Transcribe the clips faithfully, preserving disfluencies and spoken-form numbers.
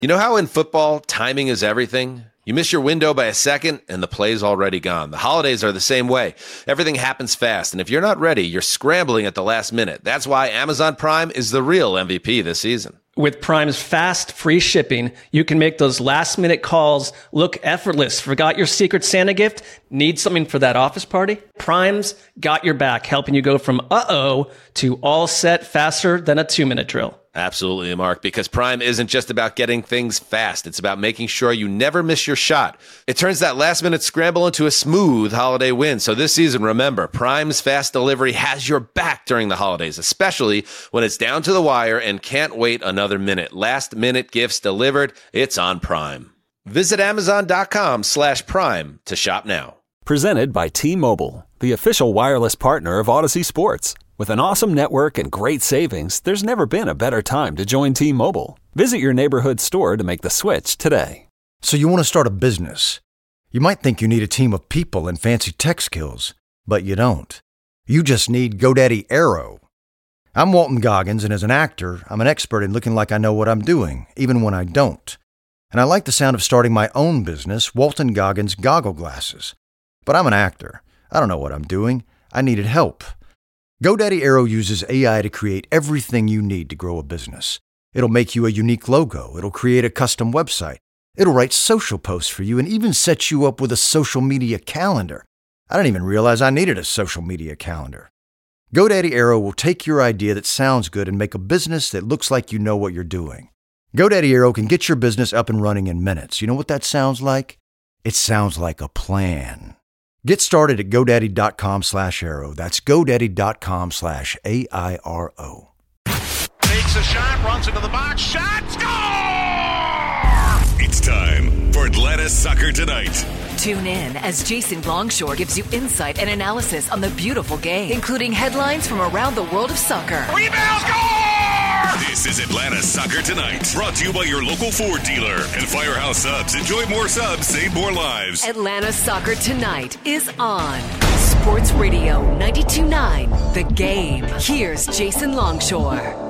You know how in football, timing is everything? You miss your window by a second, and the play's already gone. The holidays are the same way. Everything happens fast, and if you're not ready, you're scrambling at the last minute. That's why Amazon Prime is the real M V P this season. With Prime's fast, free shipping, you can make those last-minute calls look effortless. Forgot your Secret Santa gift? Need something for that office party? Prime's got your back, helping you go from uh-oh to all set faster than a two-minute drill. Absolutely, Mark, because Prime isn't just about getting things fast. It's about making sure you never miss your shot. It turns that last-minute scramble into a smooth holiday win. So this season, remember, Prime's fast delivery has your back during the holidays, especially when it's down to the wire and can't wait another minute. Last-minute gifts delivered, it's on Prime. Visit Amazon.com slash Prime to shop now. Presented by T-Mobile, the official wireless partner of Odyssey Sports. With an awesome network and great savings, there's never been a better time to join T-Mobile. Visit your neighborhood store to make the switch today. So you want to start a business. You might think you need a team of people and fancy tech skills, but you don't. You just need GoDaddy Aero. I'm Walton Goggins, and as an actor, I'm an expert in looking like I know what I'm doing, even when I don't. And I like the sound of starting my own business, Walton Goggins Goggle Glasses. But I'm an actor. I don't know what I'm doing. I needed help. GoDaddy Aero uses A I to create everything you need to grow a business. It'll make you a unique logo. It'll create a custom website. It'll write social posts for you and even set you up with a social media calendar. I didn't even realize I needed a social media calendar. GoDaddy Aero will take your idea that sounds good and make a business that looks like you know what you're doing. GoDaddy Aero can get your business up and running in minutes. You know what that sounds like? It sounds like a plan. Get started at GoDaddy.com slash Aero. That's GoDaddy.com slash A I R O. Takes a shot, runs into the box, shot, score! It's time for Atlanta Soccer Tonight. Tune in as Jason Longshore gives you insight and analysis on the beautiful game, including headlines from around the world of soccer. Rebound, score! This is Atlanta Soccer Tonight, brought to you by your local Ford dealer and Firehouse Subs. Enjoy more subs, save more lives. Atlanta Soccer Tonight is on Sports Radio ninety-two point nine, The Game. Here's Jason Longshore.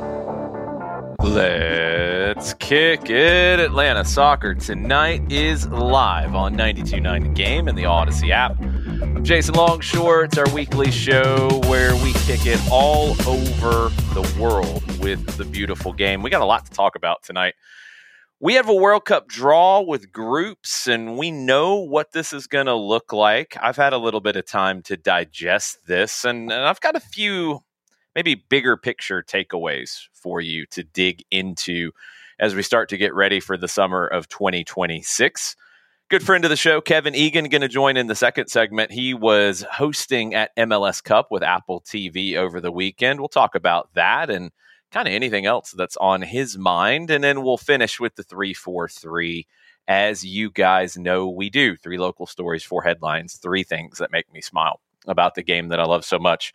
Let's kick it. Atlanta Soccer Tonight is live on ninety-two point nine The Game and the Odyssey app. I'm Jason Longshore. It's our weekly show where we kick it all over the world with the beautiful game. We got a lot to talk about tonight. We have a World Cup draw with groups, and we know what this is going to look like. I've had a little bit of time to digest this, and, and I've got a few maybe bigger picture takeaways for you to dig into as we start to get ready for the summer of twenty twenty-six. Good friend of the show, Kevin Egan, going to join in the second segment. He was hosting at M L S Cup with Apple T V over the weekend. We'll talk about that and kind of anything else that's on his mind. And then we'll finish with the three four three. As you guys know, we do three local stories, four headlines, three things that make me smile about the game that I love so much.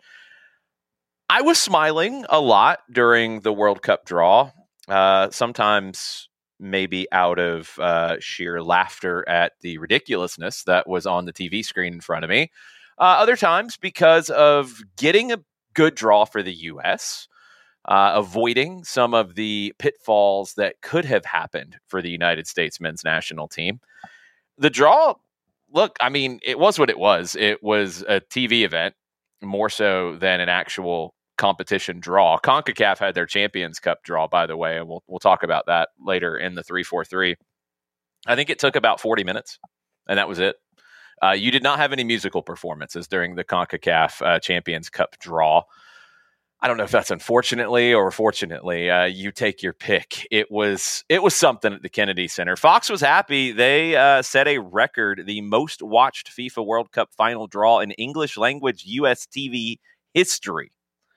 I was smiling a lot during the World Cup draw, uh, sometimes maybe out of uh, sheer laughter at the ridiculousness that was on the T V screen in front of me. Uh, other times because of getting a good draw for the U S, uh, avoiding some of the pitfalls that could have happened for the United States men's national team. The draw, look, I mean, it was what it was. It was a T V event, more so than an actual competition draw. CONCACAF had their Champions Cup draw, by the way, and we'll we'll talk about that later in the three four three. I think it took about forty minutes, and that was it. Uh, you did not have any musical performances during the CONCACAF uh, Champions Cup draw. I don't know if that's unfortunately or fortunately. Uh, you take your pick. It was it was something at the Kennedy Center. Fox was happy. They uh, set a record, the most watched FIFA World Cup final draw in English language U S T V history.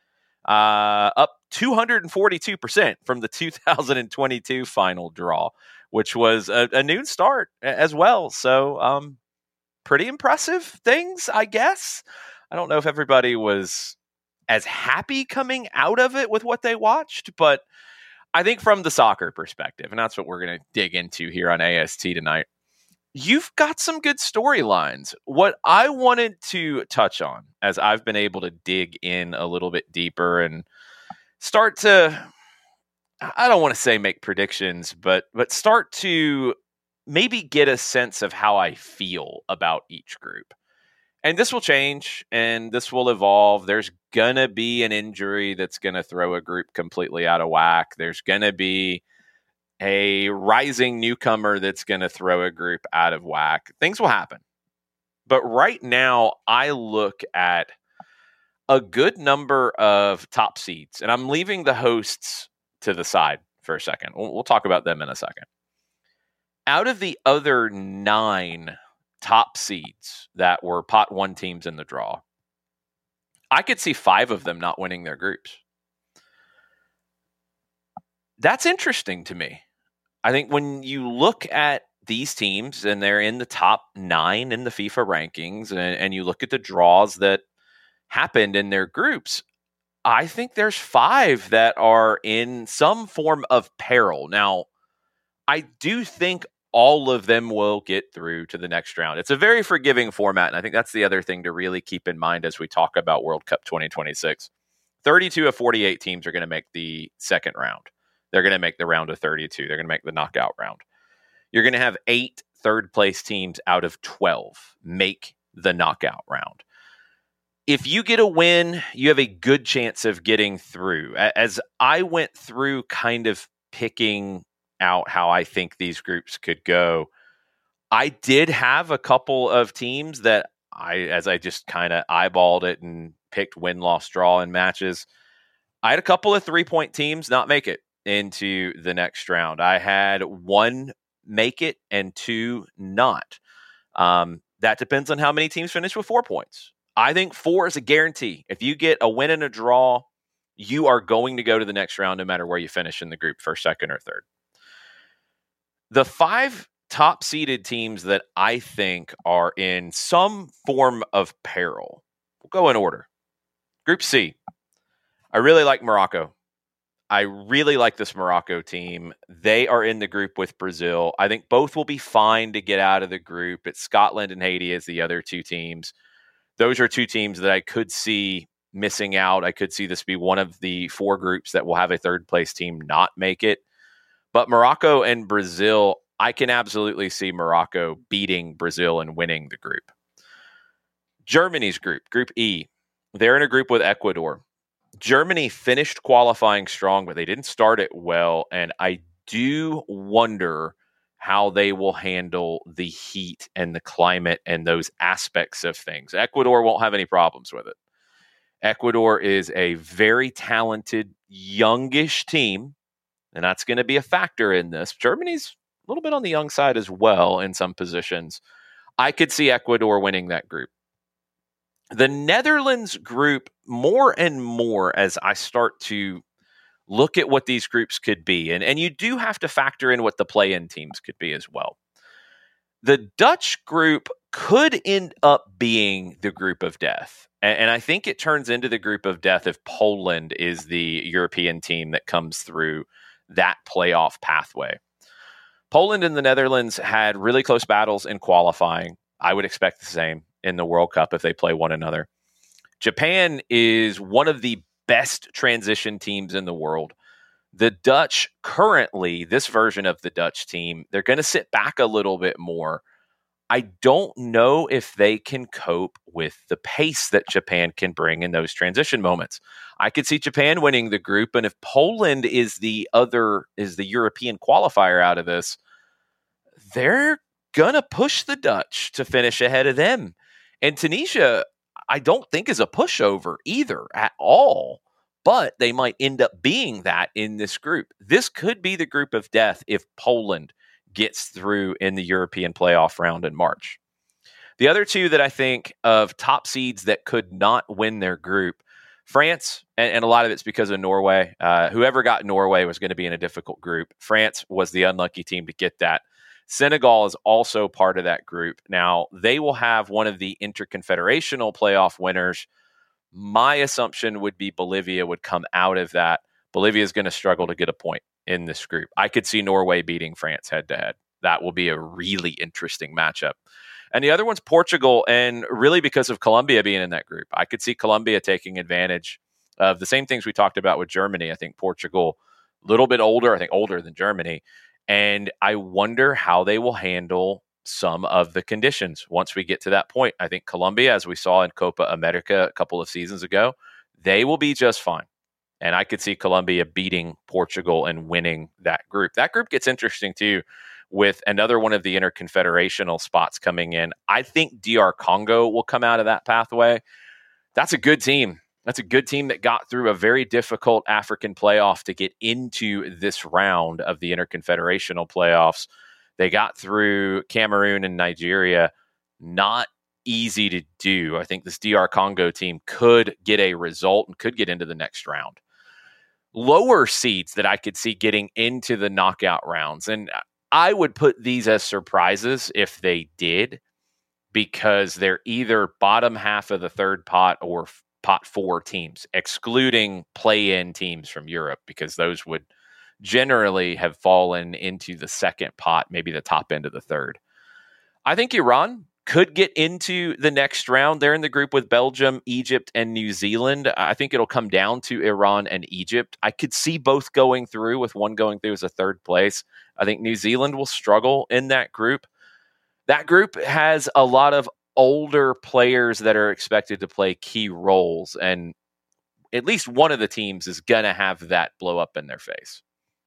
Uh, up two hundred forty-two percent from the two thousand twenty-two final draw, which was a, a noon start as well. So, um, pretty impressive things, I guess. I don't know if everybody was as happy coming out of it with what they watched, but I think from the soccer perspective, and that's what we're going to dig into here on A S T tonight, you've got some good storylines. What I wanted to touch on, as I've been able to dig in a little bit deeper and start to I don't want to say make predictions, but but start to maybe get a sense of how I feel about each group. And this will change and this will evolve. There's going to be an injury that's going to throw a group completely out of whack. There's going to be a rising newcomer that's going to throw a group out of whack. Things will happen. But right now, I look at a good number of top seeds, and I'm leaving the hosts to the side for a second. We'll, we'll talk about them in a second. Out of the other nine top seeds that were pot one teams in the draw, I could see five of them not winning their groups. That's interesting to me. I think when you look at these teams and they're in the top nine in the FIFA rankings and, and you look at the draws that happened in their groups, I think there's five that are in some form of peril. Now, I do think all of them will get through to the next round. It's a very forgiving format, and I think that's the other thing to really keep in mind as we talk about World Cup twenty twenty-six. thirty-two of forty-eight teams are going to make the second round. They're going to make the round of thirty-two. They're going to make the knockout round. You're going to have eight third-place teams out of twelve make the knockout round. If you get a win, you have a good chance of getting through. As I went through kind of picking out how I think these groups could go, I did have a couple of teams that I, as I just kind of eyeballed it and picked win-loss draw in matches, I had a couple of three-point teams not make it into the next round. I had one make it and two not. Um, that depends on how many teams finish with four points. I think four is a guarantee. If you get a win and a draw, you are going to go to the next round no matter where you finish in the group, first, second, or third. The five top-seeded teams that I think are in some form of peril, we'll go in order. Group C, I really like Morocco. I really like this Morocco team. They are in the group with Brazil. I think both will be fine to get out of the group. It's Scotland and Haiti as the other two teams. Those are two teams that I could see missing out. I could see this be one of the four groups that will have a third-place team not make it. But Morocco and Brazil, I can absolutely see Morocco beating Brazil and winning the group. Germany's group, Group E, they're in a group with Ecuador. Germany finished qualifying strong, but they didn't start it well, and I do wonder how they will handle the heat and the climate and those aspects of things. Ecuador won't have any problems with it. Ecuador is a very talented, youngish team, and that's going to be a factor in this. Germany's a little bit on the young side as well in some positions. I could see Ecuador winning that group. The Netherlands group, more and more as I start to look at what these groups could be, and, and you do have to factor in what the play-in teams could be as well. The Dutch group could end up being the group of death. And, and I think it turns into the group of death if Poland is the European team that comes through that playoff pathway. Poland and the Netherlands had really close battles in qualifying. I would expect the same in the World Cup if they play one another. Japan is one of the best transition teams in the world. The Dutch currently, this version of the Dutch team, they're going to sit back a little bit more. I don't know if they can cope with the pace that Japan can bring in those transition moments. I could see Japan winning the group, and if Poland is the other, is the European qualifier out of this, they're going to push the Dutch to finish ahead of them. And Tunisia, I don't think is a pushover either at all, but they might end up being that in this group. This could be the group of death if Poland gets through in the European playoff round in March. The other two that I think of top seeds that could not win their group, France, and, and a lot of it's because of Norway. Uh, whoever got Norway was going to be in a difficult group. France was the unlucky team to get that. Senegal is also part of that group. Now, they will have one of the interconfederational playoff winners. My assumption would be Bolivia would come out of that. Bolivia is going to struggle to get a point in this group. I could see Norway beating France head-to-head. That will be a really interesting matchup. And the other one's Portugal, and really because of Colombia being in that group. I could see Colombia taking advantage of the same things we talked about with Germany. I think Portugal a little bit older, I think older than Germany. And I wonder how they will handle some of the conditions once we get to that point. I think Colombia, as we saw in Copa America a couple of seasons ago, they will be just fine. And I could see Colombia beating Portugal and winning that group. That group gets interesting too, with another one of the interconfederational spots coming in. I think D R Congo will come out of that pathway. That's a good team. That's a good team that got through a very difficult African playoff to get into this round of the interconfederational playoffs. They got through Cameroon and Nigeria. Not easy to do. I think this D R Congo team could get a result and could get into the next round. Lower seeds that I could see getting into the knockout rounds, and I would put these as surprises if they did, because they're either bottom half of the third pot or pot four teams, excluding play-in teams from Europe, because those would generally have fallen into the second pot, maybe the top end of the third. I think Iran could get into the next round. They're in the group with Belgium, Egypt, and New Zealand. I think it'll come down to Iran and Egypt. I could see both going through, with one going through as a third place. I think New Zealand will struggle in that group. That group has a lot of older players that are expected to play key roles, and at least one of the teams is going to have that blow up in their face.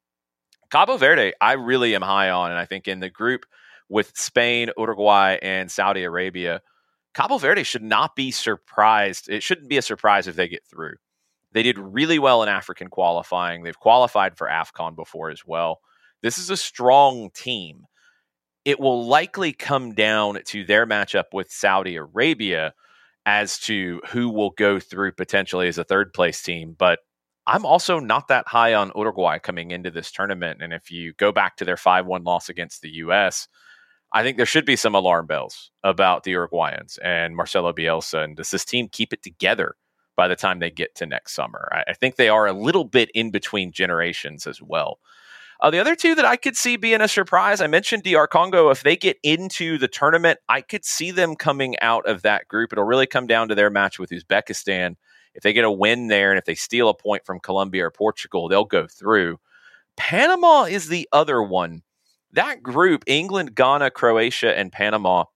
Cabo Verde, I really am high on, and I think in the group with Spain, Uruguay, and Saudi Arabia, Cabo Verde should not be surprised. It shouldn't be a surprise if they get through. They did really well in African qualifying. They've qualified for AFCON before as well. This is a strong team. It will likely come down to their matchup with Saudi Arabia as to who will go through potentially as a third place team. But I'm also not that high on Uruguay coming into this tournament. And if you go back to their five one loss against the U S, I think there should be some alarm bells about the Uruguayans and Marcelo Bielsa. And does this team keep it together by the time they get to next summer? I, I think they are a little bit in between generations as well. Uh, the other two that I could see being a surprise, I mentioned D R Congo. If they get into the tournament, I could see them coming out of that group. It'll really come down to their match with Uzbekistan. If they get a win there, and if they steal a point from Colombia or Portugal, they'll go through. Panama is the other one. That group, England, Ghana, Croatia, and Panama,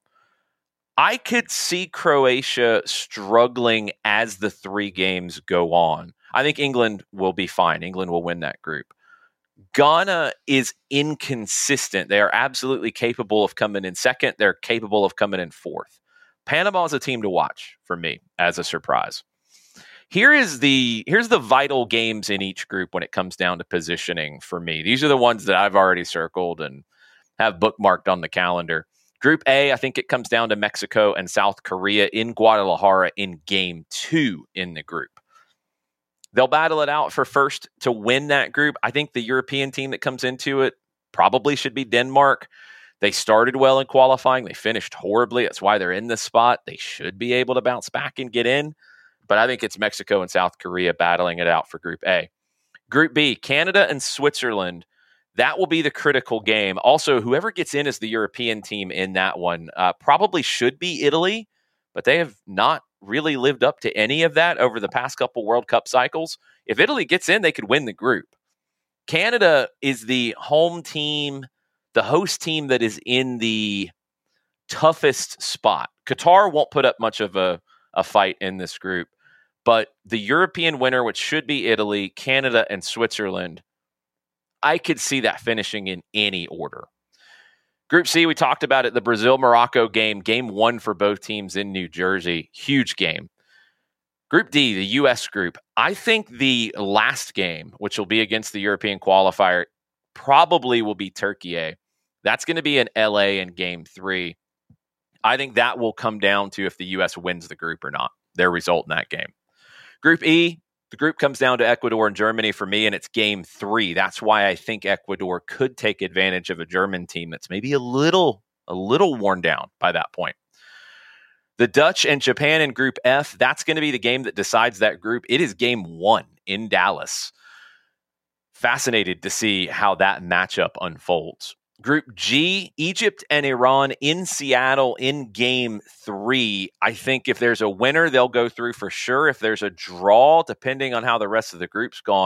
I could see Croatia struggling as the three games go on. I think England will be fine. England will win that group. Ghana is inconsistent. They are absolutely capable of coming in second. They're capable of coming in fourth. Panama is a team to watch for me as a surprise. Here is the here's the vital games in each group when it comes down to positioning for me. These are the ones that I've already circled and have bookmarked on the calendar. Group A, I think it comes down to Mexico and South Korea in Guadalajara in game two in the group. They'll battle it out for first to win that group. I think the European team that comes into it probably should be Denmark. They started well in qualifying. They finished horribly. That's why they're in this spot. They should be able to bounce back and get in. But I think it's Mexico and South Korea battling it out for Group A. Group B, Canada and Switzerland. That will be the critical game. Also, whoever gets in as the European team in that one uh, probably should be Italy, but they have not really lived up to any of that over the past couple World Cup cycles. If Italy gets in, they could win the group. Canada is the home team, the host team that is in the toughest spot. Qatar won't put up much of a, a fight in this group, but the European winner, which should be Italy, Canada, and Switzerland, I could see that finishing in any order. Group C, we talked about it, the Brazil-Morocco game, game one for both teams in New Jersey. Huge game. Group D, the U S group. I think the last game, which will be against the European qualifier, probably will be Turkey. That's going to be in L A in game three. I think that will come down to if the U S wins the group or not, their result in that game. Group E, the group comes down to Ecuador and Germany for me, and it's game three. That's why I think Ecuador could take advantage of a German team that's maybe a little, a little worn down by that point. The Dutch and Japan in Group F, that's going to be the game that decides that group. It is game one in Dallas. Fascinated to see how that matchup unfolds. Group G, Egypt and Iran in Seattle in game three. I think if there's a winner, they'll go through for sure. If there's a draw, depending on how the rest of the group's gone,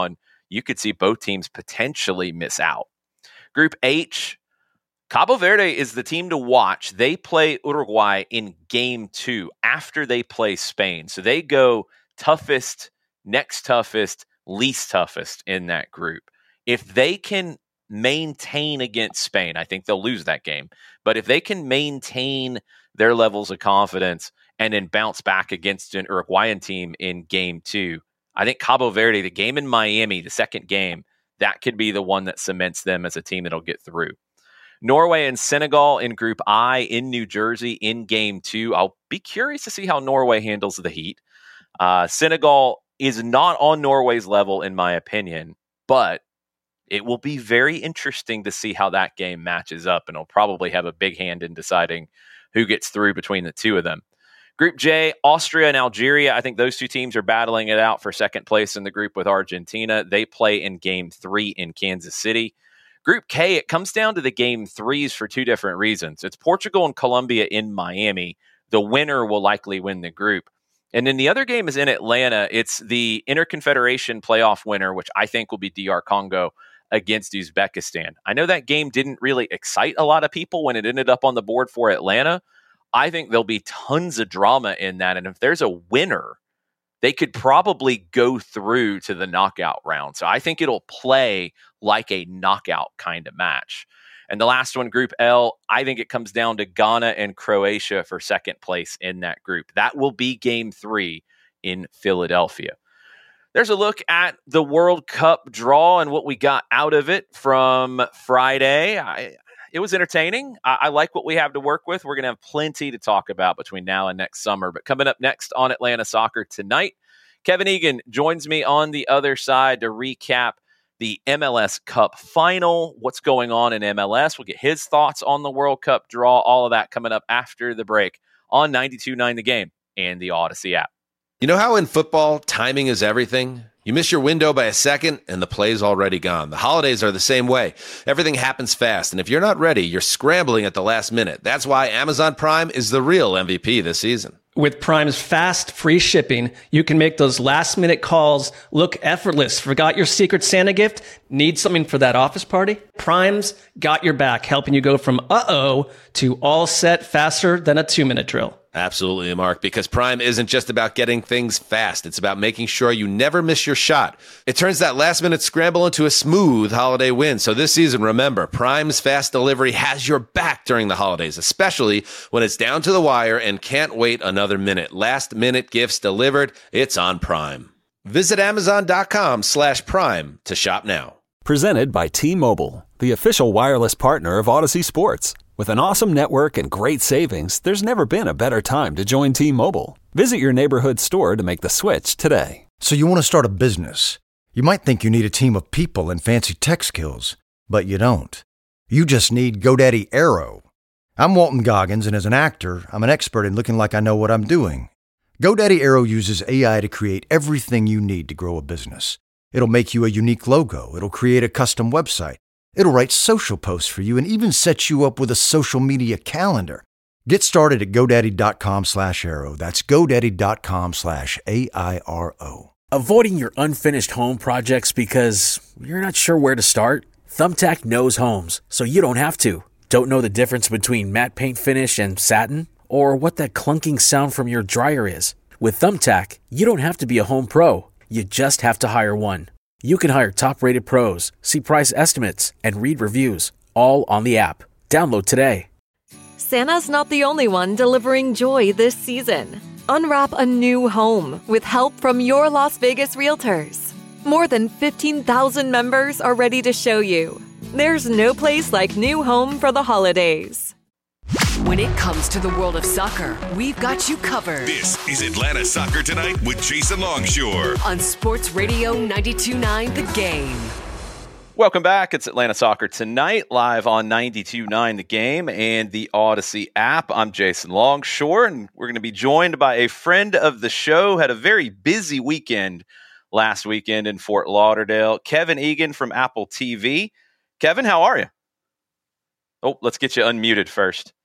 you could see both teams potentially miss out. Group H, Cabo Verde is the team to watch. They play Uruguay in game two after they play Spain. So they go toughest, next toughest, least toughest in that group. If they can maintain against Spain, I think they'll lose that game. But if they can maintain their levels of confidence and then bounce back against an Uruguayan team in game two, I think Cabo Verde, the game in Miami, the second game, that could be the one that cements them as a team that'll get through. Norway and Senegal in Group I in New Jersey in game two. I'll be curious to see how Norway handles the heat. Uh, Senegal is not on Norway's level, in my opinion, but it will be very interesting to see how that game matches up, and it'll probably have a big hand in deciding who gets through between the two of them. Group J, Austria and Algeria. I think those two teams are battling it out for second place in the group with Argentina. They play in game three in Kansas City. Group K, it comes down to the game threes for two different reasons. It's Portugal and Colombia in Miami. The winner will likely win the group. And then the other game is in Atlanta. It's the Interconfederation playoff winner, which I think will be D R Congo against Uzbekistan. I know that game didn't really excite a lot of people when it ended up on the board for Atlanta. I think there'll be tons of drama in that. And if there's a winner, they could probably go through to the knockout round. So I think it'll play like a knockout kind of match. And the last one, Group L, I think it comes down to Ghana and Croatia for second place in that group. That will be game three in Philadelphia. There's a look at the World Cup draw and what we got out of it from Friday. I, it was entertaining. I, I like what we have to work with. We're going to have plenty to talk about between now and next summer. But coming up next on Atlanta Soccer Tonight, Kevin Egan joins me on the other side to recap the M L S Cup final, what's going on in M L S. We'll get his thoughts on the World Cup draw, all of that coming up after the break on ninety-two point nine The Game and the Odyssey app. You know how in football, timing is everything? You miss your window by a second, and the play's already gone. The holidays are the same way. Everything happens fast, and if you're not ready, you're scrambling at the last minute. That's why Amazon Prime is the real M V P this season. With Prime's fast, free shipping, you can make those last-minute calls look effortless. Forgot your Secret Santa gift? Need something for that office party? Prime's got your back, helping you go from uh-oh to all set faster than a two-minute drill. Absolutely, Mark, because Prime isn't just about getting things fast. It's about making sure you never miss your shot. It turns that last-minute scramble into a smooth holiday win. So this season, remember, Prime's fast delivery has your back during the holidays, especially when it's down to the wire and can't wait another minute. Last-minute gifts delivered, it's on Prime. Visit Amazon.com slash Prime to shop now. Presented by T-Mobile, the official wireless partner of Odyssey Sports. With an awesome network and great savings, there's never been a better time to join T-Mobile. Visit your neighborhood store to make the switch today. So you want to start a business. You might think you need a team of people and fancy tech skills, but you don't. You just need GoDaddy Aero. I'm Walton Goggins, and as an actor, I'm an expert in looking like I know what I'm doing. GoDaddy Aero uses A I to create everything you need to grow a business. It'll make you a unique logo. It'll create a custom website. It'll write social posts for you and even set you up with a social media calendar. Get started at GoDaddy.com slash Aero. That's GoDaddy.com slash A I R O. Avoiding your unfinished home projects because you're not sure where to start? Thumbtack knows homes, so you don't have to. Don't know the difference between matte paint finish and satin? Or what that clunking sound from your dryer is? With Thumbtack, you don't have to be a home pro. You just have to hire one. You can hire top-rated pros, see price estimates, and read reviews, all on the app. Download today. Santa's not the only one delivering joy this season. Unwrap a new home with help from your Las Vegas Realtors. More than fifteen thousand members are ready to show you. There's no place like new home for the holidays. When it comes to the world of soccer, we've got you covered. This is Atlanta Soccer Tonight with Jason Longshore on Sports Radio ninety-two point nine The Game. Welcome back. It's Atlanta Soccer Tonight, live on ninety-two point nine The Game and the Odyssey app. I'm Jason Longshore, and we're going to be joined by a friend of the show. Had a very busy weekend last weekend in Fort Lauderdale. Kevin Egan from Apple T V. Kevin, how are you? Oh, let's get you unmuted first,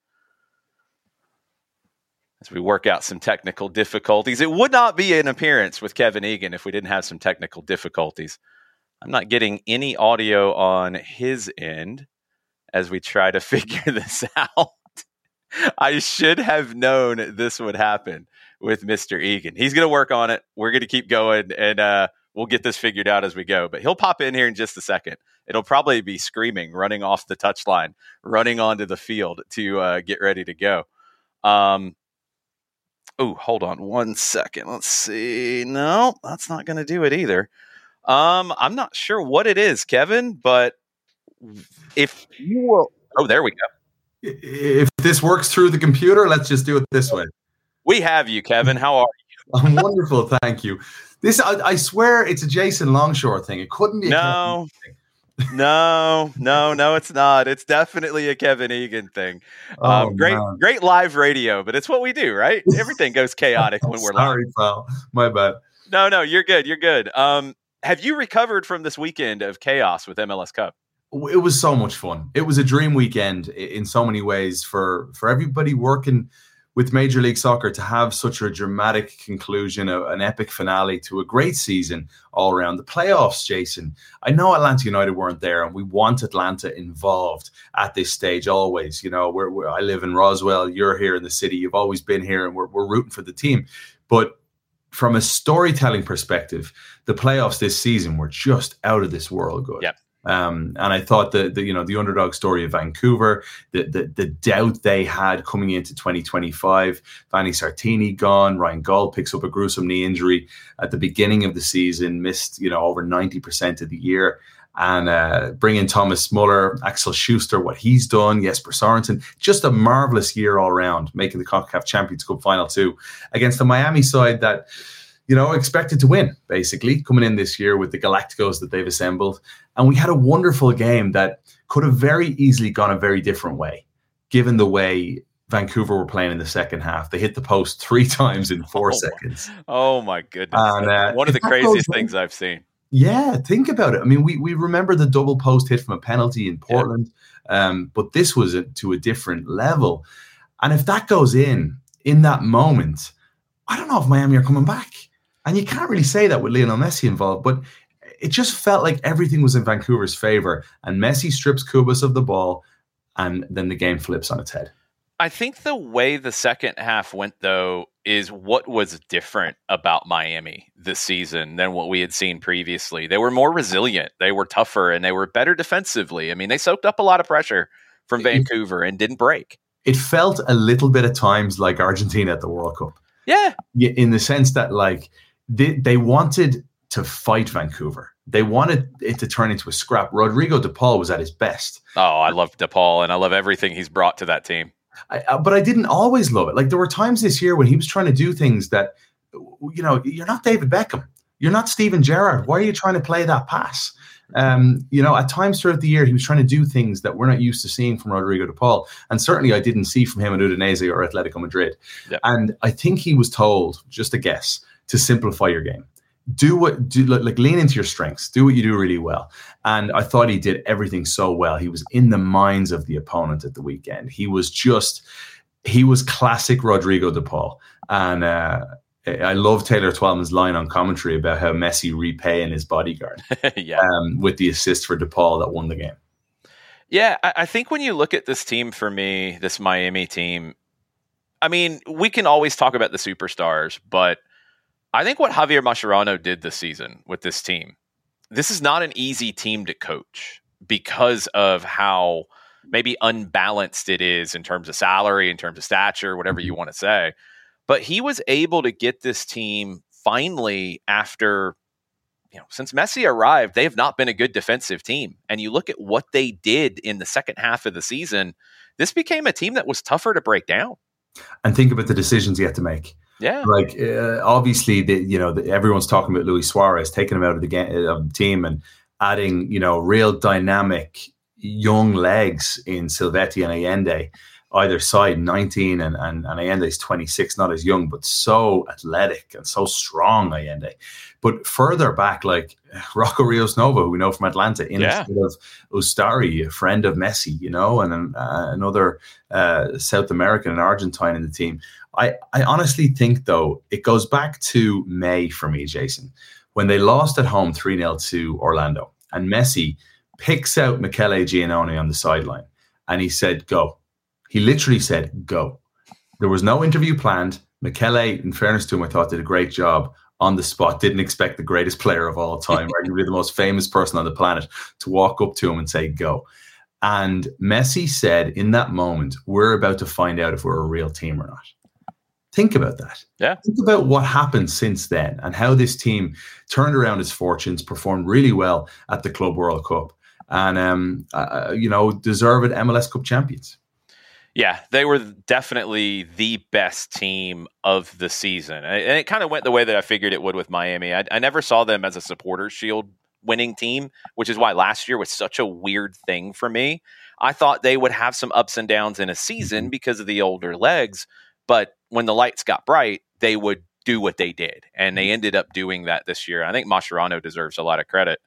as we work out some technical difficulties. It would not be an appearance with Kevin Egan if we didn't have some technical difficulties. I'm not getting any audio on his end as we try to figure this out. I should have known this would happen with Mister Egan. He's going to work on it. We're going to keep going, and uh, we'll get this figured out as we go. But he'll pop in here in just a second. It'll probably be screaming, running off the touchline, running onto the field to uh, get ready to go. Um, oh, hold on one second. Let's see. No, that's not going to do it either. Um, I'm not sure what it is, Kevin, but if you will. Oh, there we go. If this works through the computer, let's just do it this way. We have you, Kevin. How are you? I'm wonderful, thank you. This, I, I swear, it's a Jason Longshore thing. It couldn't be. No, no, no, no, it's not. It's definitely a Kevin Egan thing. Oh, um, great, man. great live radio, but it's what we do, right? Everything goes chaotic when we're Sorry, live. pal. My bad. No, no, you're good. You're good. Um, have you recovered from this weekend of chaos with M L S Cup? It was so much fun. It was a dream weekend in so many ways for, for everybody working with Major League Soccer to have such a dramatic conclusion, a, an epic finale to a great season all around. The playoffs, Jason, I know Atlanta United weren't there, and we want Atlanta involved at this stage always. You know, we're, we're, I live in Roswell, you're here in the city, you've always been here, and we're, we're rooting for the team. But from a storytelling perspective, the playoffs this season were just out of this world good. Yep. Um, and I thought that the, you know, the underdog story of Vancouver, the, the the doubt they had coming into twenty twenty-five, Vanni Sartini gone, Ryan Gauld picks up a gruesome knee injury at the beginning of the season, missed, you know, over ninety percent of the year. And uh, bring in Thomas Muller, Axel Schuster, what he's done, Jesper Sorensen, just a marvelous year all around, making the CONCACAF Champions Cup final two against the Miami side that, you know, expected to win, basically, coming in this year with the Galacticos that they've assembled. And we had a wonderful game that could have very easily gone a very different way, given the way Vancouver were playing in the second half. They hit the post three times in four oh seconds. My, oh, my goodness. And, uh, One of the craziest things I've seen. Yeah, think about it. I mean, we we remember the double post hit from a penalty in Portland, yeah. um, but this was a, to a different level. And if that goes in, in that moment, I don't know if Miami are coming back. And you can't really say that with Lionel Messi involved, but it just felt like everything was in Vancouver's favor. And Messi strips Kubas of the ball, and then the game flips on its head. I think the way the second half went, though, is what was different about Miami this season than what we had seen previously. They were more resilient, they were tougher, and they were better defensively. I mean, they soaked up a lot of pressure from Vancouver and didn't break. It felt a little bit at times like Argentina at the World Cup. Yeah. In the sense that, like, they, they wanted to fight Vancouver. They wanted it to turn into a scrap. Rodrigo De Paul was at his best. Oh, I love De Paul, and I love everything he's brought to that team. I, uh, but I didn't always love it. Like, there were times this year when he was trying to do things that, you know, you're not David Beckham. You're not Steven Gerrard. Why are you trying to play that pass? Um, you know, at times throughout the year, he was trying to do things that we're not used to seeing from Rodrigo De Paul. And certainly I didn't see from him at Udinese or Atletico Madrid. Yep. And I think he was told, just a guess, to simplify your game. Do what, do like lean into your strengths. Do what you do really well. And I thought he did everything so well. He was in the minds of the opponent at the weekend. He was just, he was classic Rodrigo De Paul. And uh, I love Taylor Twellman's line on commentary about how Messi repaying his bodyguard yeah. um, with the assist for De Paul that won the game. Yeah, I, I think when you look at this team, for me, this Miami team, I mean, we can always talk about the superstars, but I think what Javier Mascherano did this season with this team, this is not an easy team to coach because of how maybe unbalanced it is in terms of salary, in terms of stature, whatever you want to say. But he was able to get this team finally after, you know, since Messi arrived, they have not been a good defensive team. And you look at what they did in the second half of the season, this became a team that was tougher to break down. And think about the decisions you had to make. Yeah, like uh, obviously, the, you know, the, everyone's talking about Luis Suarez, taking him out of the game, of the team, and adding, you know, real dynamic young legs in Silvetti and Allende, either side, nineteen, and and, and Allende's twenty-six, not as young, but so athletic and so strong, Allende. But further back, like Rocco Rios Nova, who we know from Atlanta, in yeah. instead of Ustari, a friend of Messi, you know, and uh, another uh, South American and Argentine in the team. I, I honestly think, though, it goes back to May for me, Jason, when they lost at home three nil to Orlando, and Messi picks out Michele Giannone on the sideline, and he said, go. He literally said, go. There was no interview planned. Michele, in fairness to him, I thought did a great job on the spot. Didn't expect the greatest player of all time, arguably the most famous person on the planet, to walk up to him and say, go. And Messi said in that moment, we're about to find out if we're a real team or not. Think about that. Yeah. Think about what happened since then and how this team turned around its fortunes, performed really well at the Club World Cup, and, um, uh, you know, deserved M L S Cup champions. Yeah, they were definitely the best team of the season. And it kind of went the way that I figured it would with Miami. I, I never saw them as a Supporters Shield winning team, which is why last year was such a weird thing for me. I thought they would have some ups and downs in a season because of the older legs, but when the lights got bright, they would do what they did, and they ended up doing that this year. I think Mascherano deserves a lot of credit.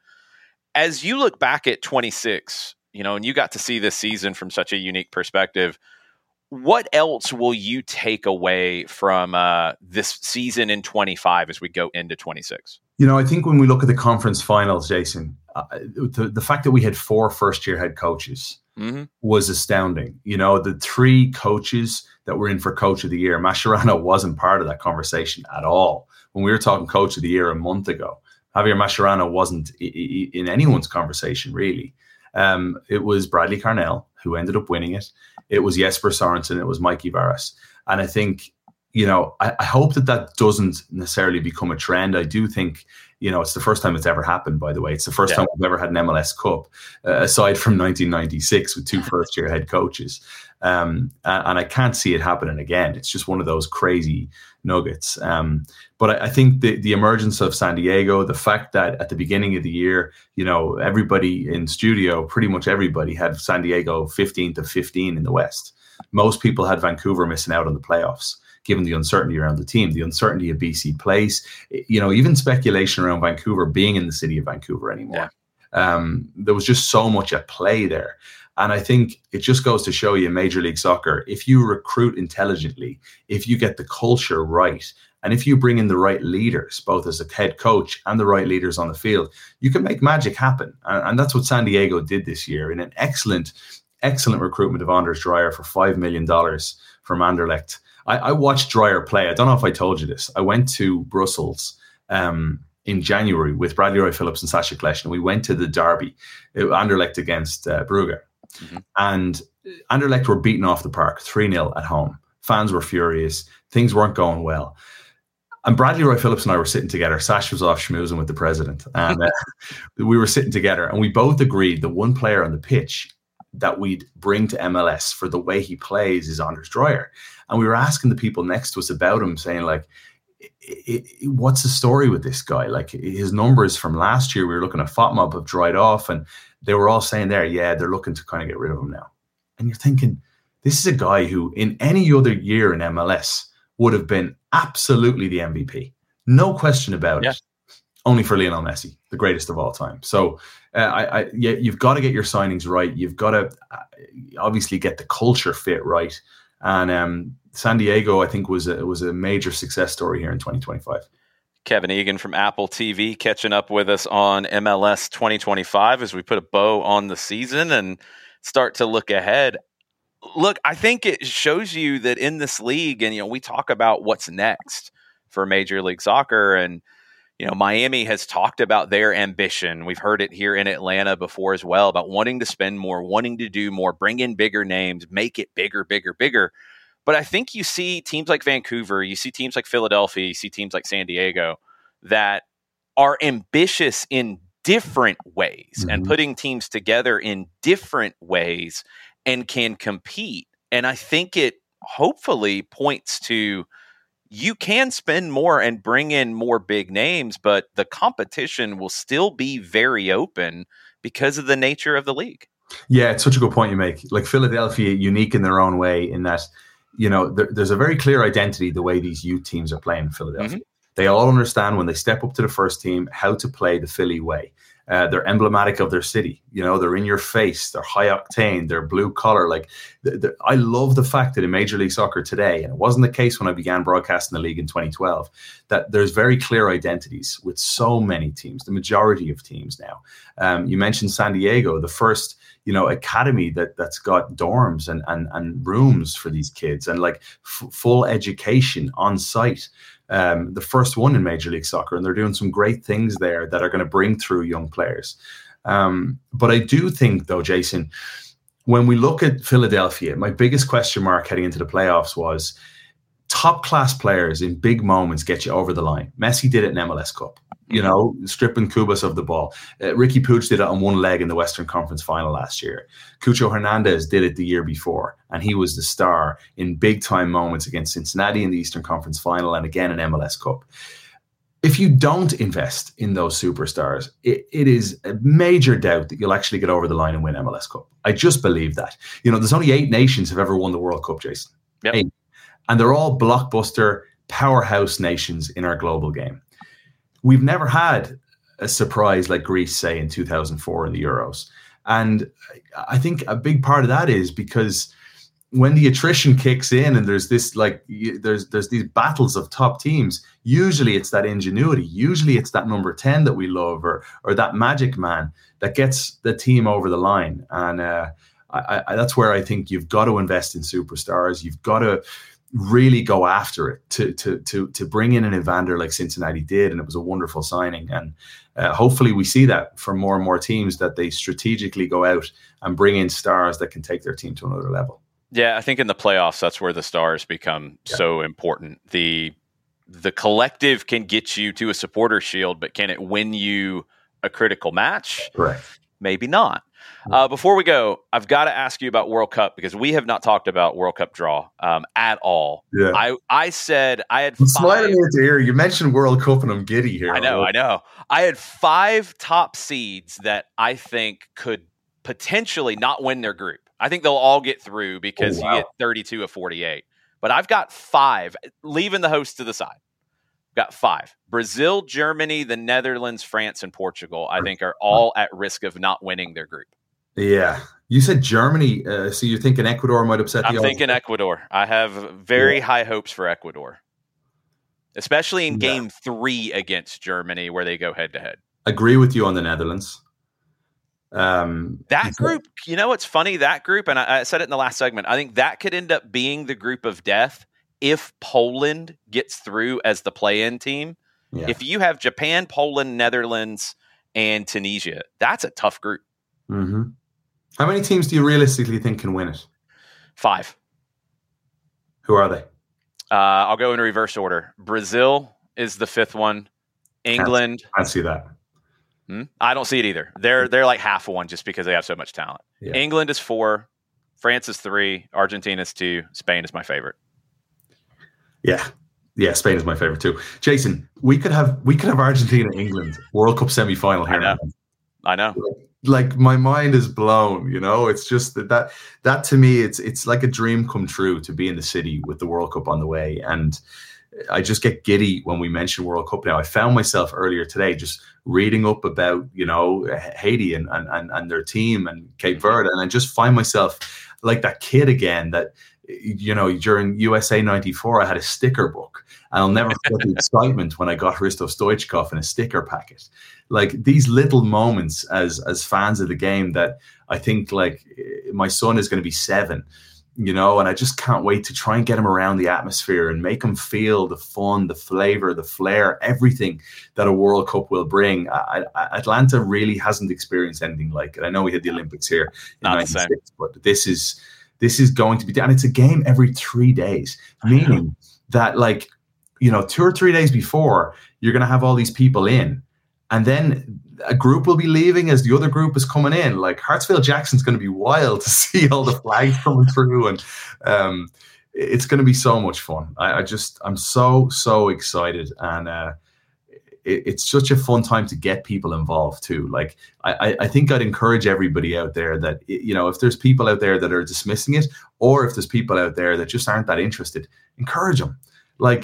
As you look back at twenty-six, you know, and you got to see this season from such a unique perspective, what else will you take away from uh, this season in twenty-five as we go into twenty-six? You know, I think when we look at the conference finals, Jason, uh, the, the fact that we had four first-year head coaches mm-hmm. was astounding. You know, the three coaches that were in for Coach of the Year, Mascherano wasn't part of that conversation at all. When we were talking Coach of the Year a month ago, Javier Mascherano wasn't I- I- in anyone's conversation, really. Um, it was Bradley Carnell who ended up winning it. It was Jesper Sorensen. It was Mikey Varas. And I think, you know, I, I hope that that doesn't necessarily become a trend. I do think, you know, it's the first time it's ever happened, by the way. It's the first yeah. time we've ever had an M L S Cup, uh, aside from nineteen ninety-six with two first-year head coaches. Um, and, and I can't see it happening again. It's just one of those crazy nuggets. Um, but I, I think the, the emergence of San Diego, the fact that at the beginning of the year, you know, everybody in studio, pretty much everybody had San Diego fifteenth of fifteen in the West. Most people had Vancouver missing out on the playoffs, given the uncertainty around the team, the uncertainty of B C Place, you know, even speculation around Vancouver being in the city of Vancouver anymore. Yeah. Um, there was just so much at play there. And I think it just goes to show you in Major League Soccer, if you recruit intelligently, if you get the culture right, and if you bring in the right leaders, both as a head coach and the right leaders on the field, you can make magic happen. And, and that's what San Diego did this year in an excellent, excellent recruitment of Anders Dreyer for five million dollars from Anderlecht. I, I watched Dreyer play. I don't know if I told you this. I went to Brussels um, in January with Bradley Roy Phillips and Sasha Klesch, and we went to the derby, Anderlecht against uh, Brugge. Mm-hmm. And Anderlecht were beaten off the park three nil at home. Fans were furious. Things weren't going well. And Bradley Roy Phillips and I were sitting together. Sash was off schmoozing with the president. And uh, we were sitting together, and we both agreed that one player on the pitch that we'd bring to M L S for the way he plays is Anders Dreyer. And we were asking the people next to us about him, saying, like, it, it, what's the story with this guy? Like, his numbers from last year, we were looking at FOTMOB have dried off, and they were all saying there, yeah, they're looking to kind of get rid of him now. And you're thinking, this is a guy who in any other year in M L S would have been absolutely the M V P. No question about yeah. it. Only for Lionel Messi, the greatest of all time. So uh, I, I, yeah, you've got to get your signings right. You've got to uh, obviously get the culture fit right. And um, San Diego, I think, was a, was a major success story here in twenty twenty-five. Kevin Egan from Apple T V catching up with us on M L S twenty twenty-five as we put a bow on the season and start to look ahead. Look, I think it shows you that in this league, and, you know, we talk about what's next for Major League Soccer, and, you know, Miami has talked about their ambition. We've heard it here in Atlanta before as well about wanting to spend more, wanting to do more, bring in bigger names, make it bigger, bigger, bigger. But I think you see teams like Vancouver, you see teams like Philadelphia, you see teams like San Diego that are ambitious in different ways mm-hmm. and putting teams together in different ways and can compete. And I think it hopefully points to you can spend more and bring in more big names, but the competition will still be very open because of the nature of the league. Yeah, it's such a good point you make. Like Philadelphia, unique in their own way in that, you know, there, there's a very clear identity the way these youth teams are playing in Philadelphia. Mm-hmm. They all understand when they step up to the first team how to play the Philly way. Uh, they're emblematic of their city. You know, they're in your face. They're high octane. They're blue collar. Like, the, the, I love the fact that in Major League Soccer today, and it wasn't the case when I began broadcasting the league in twenty twelve, that there's very clear identities with so many teams, the majority of teams now. Um, you mentioned San Diego, the first, you know, academy that that's got dorms and and and rooms for these kids and like f- full education on site. Um, the first one in Major League Soccer, and they're doing some great things there that are going to bring through young players. Um, but I do think, though, Jason, when we look at Philadelphia, my biggest question mark heading into the playoffs was top class players in big moments get you over the line. Messi did it in M L S Cup, you know, stripping Kubas of the ball. Uh, Ricky Puig did it on one leg in the Western Conference final last year. Cucho Hernandez did it the year before, and he was the star in big time moments against Cincinnati in the Eastern Conference final and again in M L S Cup. If you don't invest in those superstars, it, it is a major doubt that you'll actually get over the line and win M L S Cup. I just believe that. You know, there's only eight nations have ever won the World Cup, Jason. Yep. Eight. And they're all blockbuster powerhouse nations in our global game. We've never had a surprise like Greece, say, in two thousand four in the Euros. And I think a big part of that is because when the attrition kicks in and there's this like there's there's these battles of top teams, usually it's that ingenuity. Usually it's that number ten that we love or or that magic man that gets the team over the line. And uh, I, I, that's where I think you've got to invest in superstars. You've got to really go after it to to to to bring in an Evander like Cincinnati did, and it was a wonderful signing. And uh, hopefully we see that from more and more teams, that they strategically go out and bring in stars that can take their team to another level. Yeah, I think in the playoffs, that's where the stars become yeah. so important. The the collective can get you to a supporter shield, but can it win you a critical match? Correct. Maybe not. Uh, before we go, I've got to ask you about World Cup, because we have not talked about World Cup draw um, at all. Yeah. I, I said I had I'm five. Smiling ear to ear. You mentioned World Cup and I'm giddy here. I know, I know. I had five top seeds that I think could potentially not win their group. I think they'll all get through because oh, wow. you get thirty-two of forty-eight. But I've got five, leaving the host to the side. Got five. Brazil, Germany, the Netherlands, France, and Portugal, I think, are all at risk of not winning their group. Yeah. You said Germany, uh, so you're thinking Ecuador might upset the I'm thinking odds. Ecuador. I have very yeah. high hopes for Ecuador, especially in yeah. game three against Germany where they go head-to-head. Agree with you on the Netherlands. Um, that group, you know what's funny? That group, and I, I said it in the last segment, I think that could end up being the group of death if Poland gets through as the play-in team. Yeah. If you have Japan, Poland, Netherlands, and Tunisia, that's a tough group. Mm-hmm. How many teams do you realistically think can win it? Five. Who are they? Uh, I'll go in reverse order. Brazil is the fifth one. England. I see that. Hmm? I don't see it either. They're they're like half of one just because they have so much talent. Yeah. England is four. France is three. Argentina is two. Spain is my favorite. Yeah. Yeah, Spain is my favorite too. Jason, we could have we could have Argentina, England, World Cup semi-final here. I know. I know. Like, my mind is blown, you know. It's just that, that that to me, it's it's like a dream come true to be in the city with the World Cup on the way. And I just get giddy when we mention World Cup now. I found myself earlier today just reading up about, you know, Haiti and and and their team and Cape Verde, and I just find myself like that kid again that, you know, during U S A ninety-four, I had a sticker book. And I'll never forget the excitement when I got Hristo Stoichkov in a sticker packet. Like, these little moments as as fans of the game that I think, like, my son is going to be seven, you know, and I just can't wait to try and get him around the atmosphere and make him feel the fun, the flavor, the flair, everything that a World Cup will bring. I, I, Atlanta really hasn't experienced anything like it. I know we had the Olympics here in ninety-six, but this is this is going to be, and it's a game every three days, meaning that, like, you know, two or three days before, you're going to have all these people in, and then a group will be leaving as the other group is coming in. Like, Hartsfield Jackson's going to be wild to see all the flags coming through, and um, it's going to be so much fun. I, I just, I'm so, so excited, and uh, it, it's such a fun time to get people involved too. Like, I, I think I'd encourage everybody out there that, you know, if there's people out there that are dismissing it, or if there's people out there that just aren't that interested, encourage them. Like,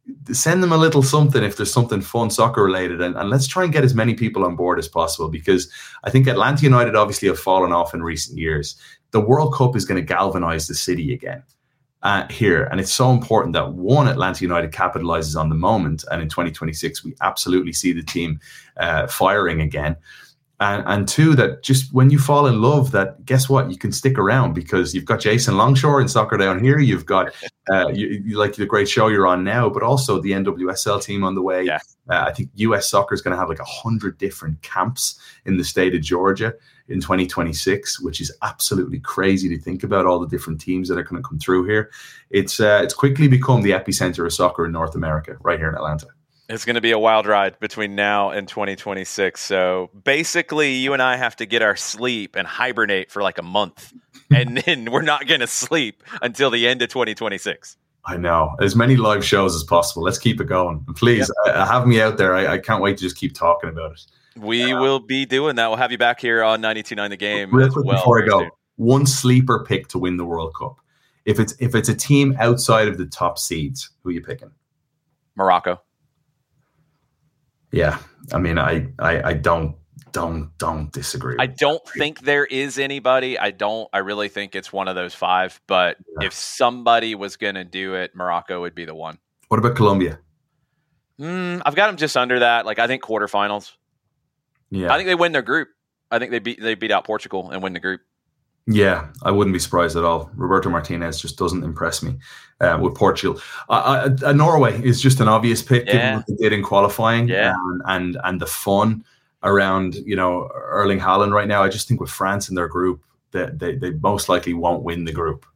send them a little something if there's something fun soccer related, and, and let's try and get as many people on board as possible, because I think Atlanta United obviously have fallen off in recent years. The World Cup is going to galvanize the city again uh, here, and it's so important that, one, Atlanta United capitalizes on the moment, and in twenty twenty-six we absolutely see the team uh, firing again. And, and two, that just when you fall in love, that guess what, you can stick around, because you've got Jason Longshore in Soccer Down Here. You've got uh, you, you like the great show you're on now, but also the N W S L team on the way. Yeah. Uh, I think U S soccer is going to have like a hundred different camps in the state of Georgia in twenty twenty-six, which is absolutely crazy to think about, all the different teams that are going to come through here. It's uh, it's quickly become the epicenter of soccer in North America, right here in Atlanta. It's going to be a wild ride between now and twenty twenty-six. So basically, you and I have to get our sleep and hibernate for like a month. And then we're not going to sleep until the end of twenty twenty-six. I know. As many live shows as possible. Let's keep it going. And please, yep. uh, have me out there. I, I can't wait to just keep talking about it. We uh, will be doing that. We'll have you back here on ninety-two point nine The Game real as quick well. Before I go, one sleeper pick to win the World Cup. If it's if it's a team outside of the top seeds, who are you picking? Morocco. Yeah, I mean, I, I, I don't, don't, don't disagree. I don't think there is anybody. I don't. I really think it's one of those five. But yeah. if somebody was going to do it, Morocco would be the one. What about Colombia? Mm, I've got them just under that. Like I think quarterfinals. Yeah, I think they win their group. I think they beat they beat out Portugal and win the group. Yeah, I wouldn't be surprised at all. Roberto Martinez just doesn't impress me uh, with Portugal. Uh, uh, Norway is just an obvious pick, yeah. given what they did in qualifying, yeah. and, and and the fun around, you know, Erling Haaland right now. I just think with France in their group, that they, they, they most likely won't win the group,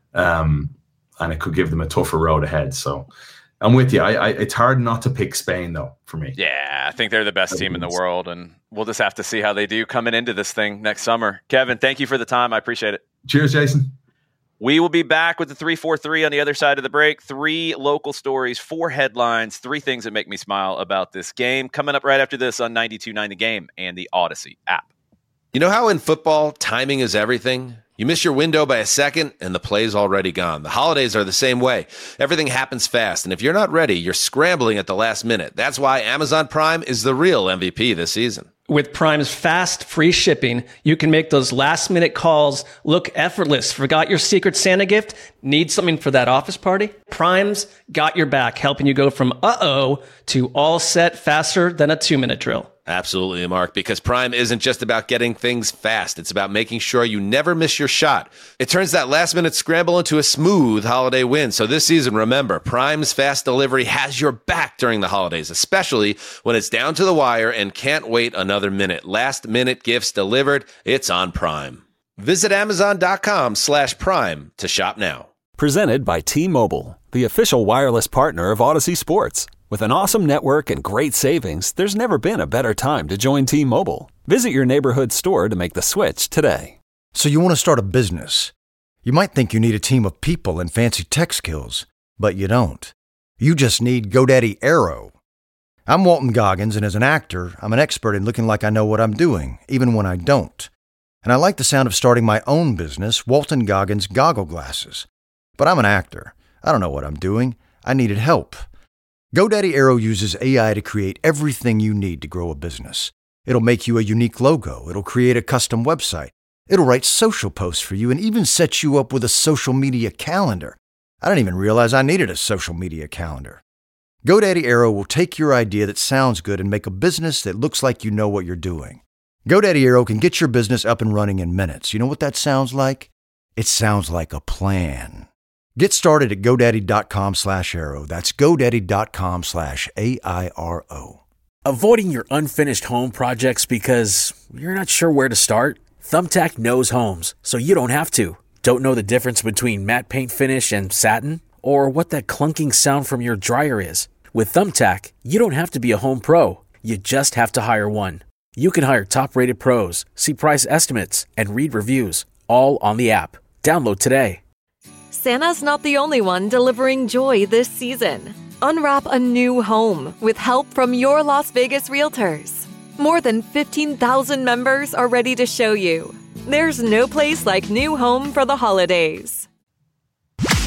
um, and it could give them a tougher road ahead. So I'm with you. I, I, it's hard not to pick Spain, though, for me. Yeah, I think they're the best team in the world, and we'll just have to see how they do coming into this thing next summer. Kevin, thank you for the time. I appreciate it. Cheers, Jason. We will be back with the three four three on the other side of the break. Three local stories, four headlines, three things that make me smile about this game. Coming up right after this on ninety-two point nine The Game and the Odyssey app. You know how in football, timing is everything? You miss your window by a second, and the play's already gone. The holidays are the same way. Everything happens fast, and if you're not ready, you're scrambling at the last minute. That's why Amazon Prime is the real M V P this season. With Prime's fast, free shipping, you can make those last-minute calls look effortless. Forgot your Secret Santa gift? Need something for that office party? Prime's got your back, helping you go from uh-oh to all set faster than a two-minute drill. Absolutely, Mark, because Prime isn't just about getting things fast. It's about making sure you never miss your shot. It turns that last-minute scramble into a smooth holiday win. So this season, remember, Prime's fast delivery has your back during the holidays, especially when it's down to the wire and can't wait another minute. Last-minute gifts delivered. It's on Prime. Visit Amazon.com slash Prime to shop now. Presented by T-Mobile, the official wireless partner of Odyssey Sports. With an awesome network and great savings, there's never been a better time to join T-Mobile. Visit your neighborhood store to make the switch today. So you want to start a business. You might think you need a team of people and fancy tech skills, but you don't. You just need GoDaddy Aero. I'm Walton Goggins, and as an actor, I'm an expert in looking like I know what I'm doing, even when I don't. And I like the sound of starting my own business, Walton Goggins Goggle Glasses. But I'm an actor. I don't know what I'm doing. I needed help. GoDaddy Aero uses A I to create everything you need to grow a business. It'll make you a unique logo. It'll create a custom website. It'll write social posts for you and even set you up with a social media calendar. I didn't even realize I needed a social media calendar. GoDaddy Aero will take your idea that sounds good and make a business that looks like you know what you're doing. GoDaddy Aero can get your business up and running in minutes. You know what that sounds like? It sounds like a plan. Get started at GoDaddy.com slash Aero. That's GoDaddy.com slash A I R O. Avoiding your unfinished home projects because you're not sure where to start? Thumbtack knows homes, so you don't have to. Don't know the difference between matte paint finish and satin? Or what that clunking sound from your dryer is? With Thumbtack, you don't have to be a home pro. You just have to hire one. You can hire top-rated pros, see price estimates, and read reviews, all on the app. Download today. Santa's not the only one delivering joy this season. Unwrap a new home with help from your Las Vegas realtors. More than fifteen thousand members are ready to show you. There's no place like new home for the holidays.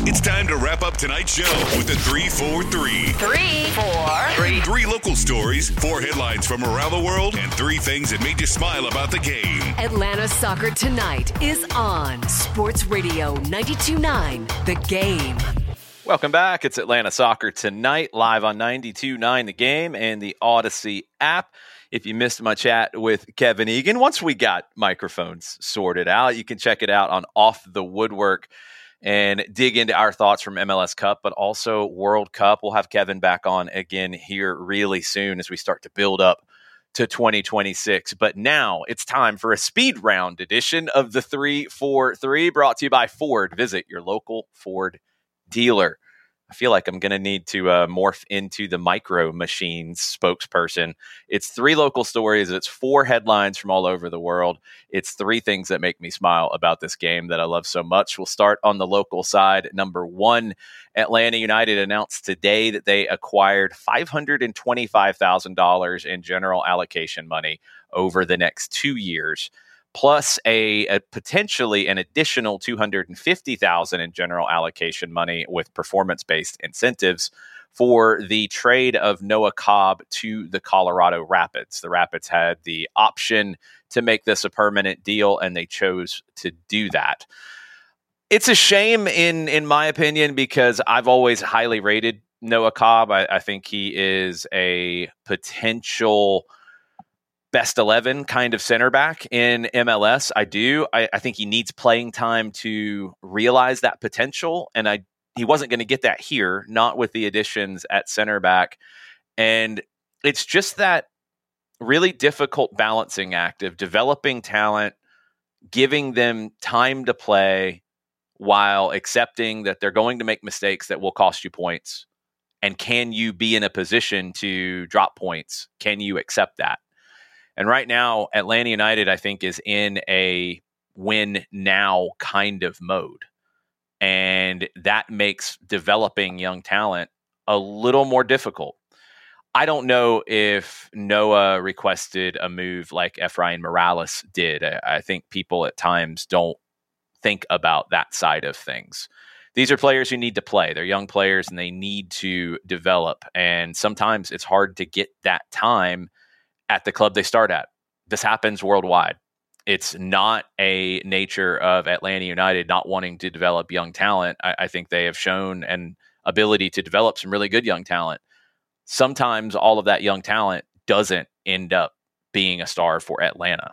It's time to wrap up tonight's show with the three four three. Three, four, three. Three local stories, four headlines from around the world, and three things that made you smile about the game. Atlanta Soccer Tonight is on Sports Radio ninety-two point nine, The Game. Welcome back. It's Atlanta Soccer Tonight, live on ninety-two point nine The Game and the Odyssey app. If you missed my chat with Kevin Egan, once we got microphones sorted out, you can check it out on Off the Woodwork and dig into our thoughts from M L S Cup, but also World Cup. We'll have Kevin back on again here really soon as we start to build up to twenty twenty-six. But now it's time for a speed round edition of the three four three, brought to you by Ford. Visit your local Ford dealer. I feel like I'm going to need to uh, morph into the Micro Machines spokesperson. It's three local stories. It's four headlines from all over the world. It's three things that make me smile about this game that I love so much. We'll start on the local side. Number one, Atlanta United announced today that they acquired five hundred twenty-five thousand dollars in general allocation money over the next two years. Plus a, a potentially an additional two hundred fifty thousand dollars in general allocation money with performance-based incentives for the trade of Noah Cobb to the Colorado Rapids. The Rapids had the option to make this a permanent deal, and they chose to do that. It's a shame, in in my opinion, because I've always highly rated Noah Cobb. I, I think he is a potential best eleven kind of center back in M L S. I do. I, I think he needs playing time to realize that potential. And I he wasn't going to get that here, not with the additions at center back. And it's just that really difficult balancing act of developing talent, giving them time to play while accepting that they're going to make mistakes that will cost you points. And can you be in a position to drop points? Can you accept that? And right now, Atlanta United, I think, is in a win now kind of mode. And that makes developing young talent a little more difficult. I don't know if Noah requested a move like Efrain Morales did. I think people at times don't think about that side of things. These are players who need to play. They're young players and they need to develop. And sometimes it's hard to get that time at the club they start at. This happens worldwide. It's not a nature of Atlanta United not wanting to develop young talent. I, I think they have shown an ability to develop some really good young talent. Sometimes all of that young talent doesn't end up being a star for Atlanta.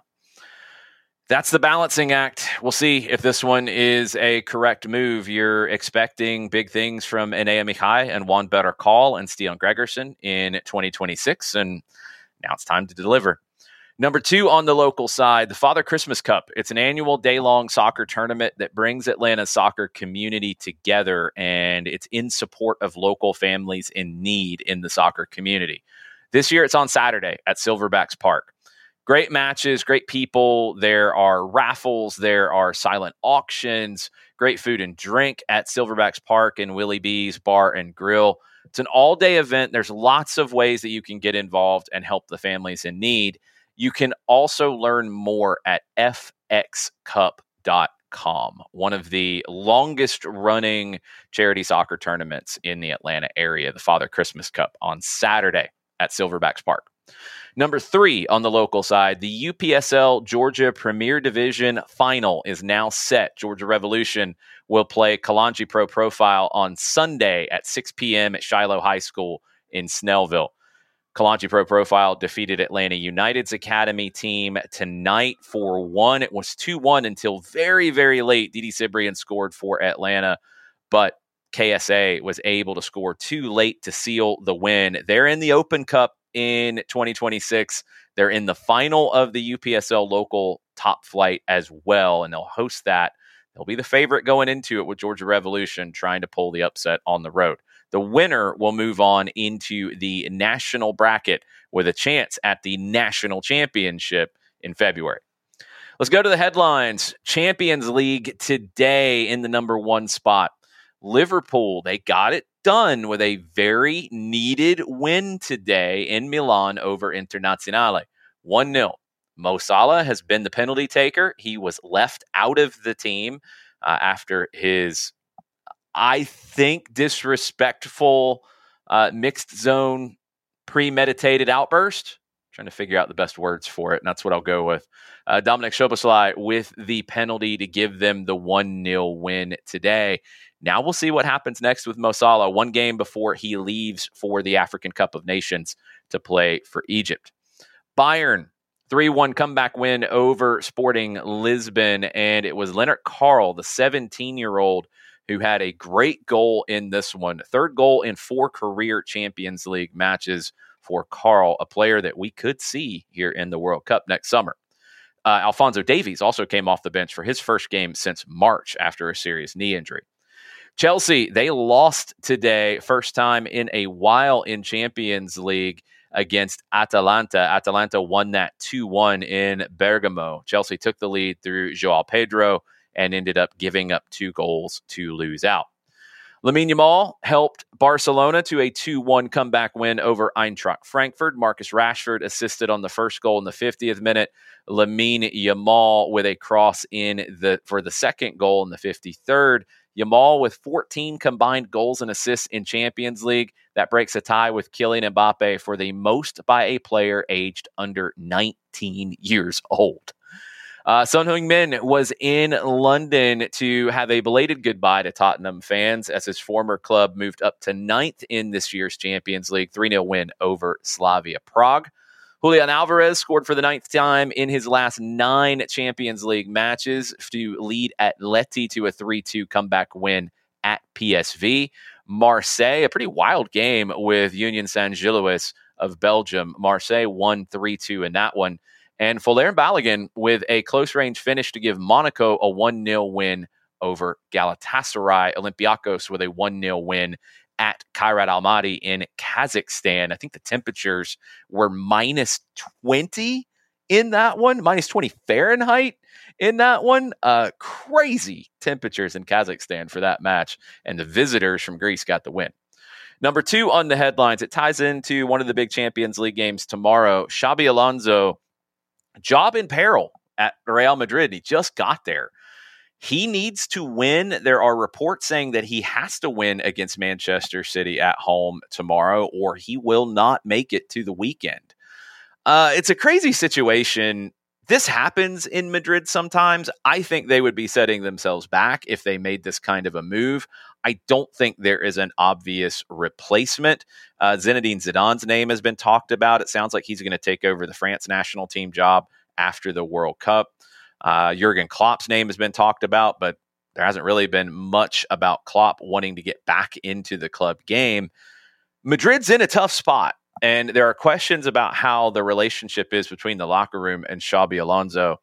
That's the balancing act. We'll see if this one is a correct move. You're expecting big things from Enea Michai and Juan Beracall and Stian Gregerson in twenty twenty-six, and now it's time to deliver. Number two on the local side, the Father Christmas Cup. It's an annual day-long soccer tournament that brings Atlanta's soccer community together, and it's in support of local families in need in the soccer community. This year, it's on Saturday at Silverbacks Park. Great matches, great people. There are raffles. There are silent auctions, great food and drink at Silverbacks Park and Willie B's Bar and Grill. It's an all-day event. There's lots of ways that you can get involved and help the families in need. You can also learn more at f x cup dot com, one of the longest-running charity soccer tournaments in the Atlanta area, the Father Christmas Cup, on Saturday at Silverbacks Park. Number three on the local side, the U P S L Georgia Premier Division Final is now set. Georgia Revolution will play Kalanji Pro Profile on Sunday at six p.m. at Shiloh High School in Snellville. Kalanji Pro Profile defeated Atlanta United's Academy team tonight four one. It was two one until very, very late. Didi Cibrian scored for Atlanta, but K S A was able to score too late to seal the win. They're in the Open Cup in twenty twenty-six. They're in the final of the U P S L local top flight as well, and they'll host that. They'll be the favorite going into it with Georgia Revolution trying to pull the upset on the road. The winner will move on into the national bracket with a chance at the national championship in February. Let's go to the headlines. Champions League today in the number one spot. Liverpool, they got it done with a very needed win today in Milan over Internazionale. one nil. Mo Salah has been the penalty taker. He was left out of the team uh, after his I think, disrespectful, uh, mixed zone, premeditated outburst. I'm trying to figure out the best words for it, and that's what I'll go with. Uh, Dominik Szoboszlai with the penalty to give them the one nil win today. Now we'll see what happens next with Mo Salah, one game before he leaves for the African Cup of Nations to play for Egypt. Bayern, three one comeback win over Sporting Lisbon, and it was Leonard Carl, the seventeen-year-old, who had a great goal in this one. Third goal in four career Champions League matches for Carl, a player that we could see here in the World Cup next summer. Uh, Alphonso Davies also came off the bench for his first game since March after a serious knee injury. Chelsea, they lost today, first time in a while in Champions League against Atalanta. Atalanta won that two one in Bergamo. Chelsea took the lead through João Pedro and ended up giving up two goals to lose out. Lamine Yamal helped Barcelona to a two one comeback win over Eintracht Frankfurt. Marcus Rashford assisted on the first goal in the fiftieth minute. Lamine Yamal with a cross in the for the second goal in the fifty-third. Yamal with fourteen combined goals and assists in Champions League. That breaks a tie with Kylian Mbappe for the most by a player aged under nineteen years old. Uh, Son Heung-min was in London to have a belated goodbye to Tottenham fans as his former club moved up to ninth in this year's Champions League, three nil win over Slavia Prague. Julian Alvarez scored for the ninth time in his last nine Champions League matches to lead Atleti to a three two comeback win at P S V. Marseille, a pretty wild game with Union Saint-Gilloise of Belgium. Marseille won three two in that one. And Folarin Balogun with a close-range finish to give Monaco a one nil win over Galatasaray. Olympiacos with a one nil win at Kairat Almaty in Kazakhstan. I think the temperatures were minus twenty in that one, minus twenty Fahrenheit in that one. Uh, crazy temperatures in Kazakhstan for that match. And the visitors from Greece got the win. Number two on the headlines, it ties into one of the big Champions League games tomorrow. Xabi Alonso, job in peril at Real Madrid. He just got there. He needs to win. There are reports saying that he has to win against Manchester City at home tomorrow, or he will not make it to the weekend. Uh, it's a crazy situation. This happens in Madrid sometimes. I think they would be setting themselves back if they made this kind of a move. I don't think there is an obvious replacement. Uh, Zinedine Zidane's name has been talked about. It sounds like he's going to take over the France national team job after the World Cup. Uh, Jurgen Klopp's name has been talked about, but there hasn't really been much about Klopp wanting to get back into the club game. Madrid's in a tough spot, and there are questions about how the relationship is between the locker room and Xabi Alonso.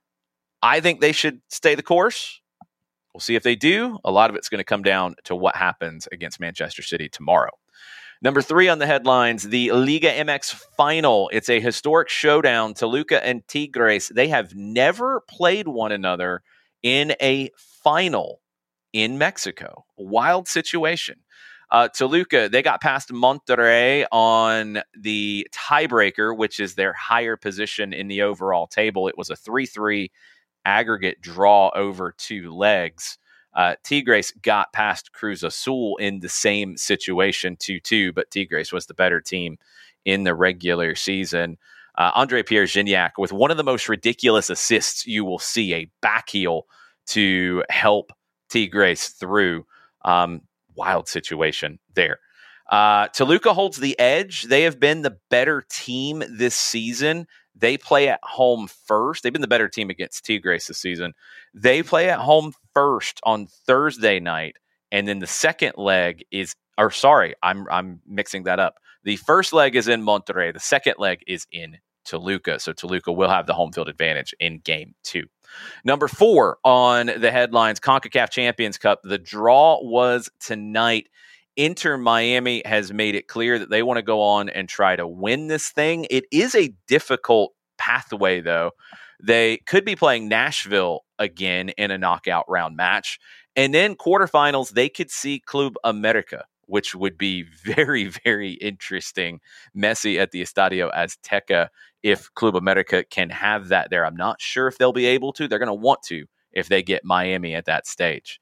I think they should stay the course. We'll see if they do. A lot of it's going to come down to what happens against Manchester City tomorrow. Number three on the headlines, the Liga M X final. It's a historic showdown. Toluca and Tigres, they have never played one another in a final in Mexico. Wild situation. Uh, Toluca, they got past Monterrey on the tiebreaker, which is their higher position in the overall table. It was a three three aggregate draw over two legs. Uh, Tigres got past Cruz Azul in the same situation, two two, but Tigres was the better team in the regular season. Uh, Andre Pierre Gignac with one of the most ridiculous assists you will see, a back heel to help Tigres through. Um, wild situation there. Uh, Toluca holds the edge. They have been the better team this season. They play at home first. They've been the better team against Tigres this season. They play at home first on Thursday night, and then the second leg is, or sorry, I'm I'm mixing that up. The first leg is in Monterrey. The second leg is in Toluca. So Toluca will have the home field advantage in game two. Number four on the headlines, CONCACAF Champions Cup. The draw was tonight. Inter Miami has made it clear that they want to go on and try to win this thing. It is a difficult pathway, though. They could be playing Nashville again in a knockout round match. And then quarterfinals, they could see Club America, which would be very, very interesting. Messi at the Estadio Azteca, if Club America can have that there. I'm not sure if they'll be able to. They're going to want to if they get Miami at that stage.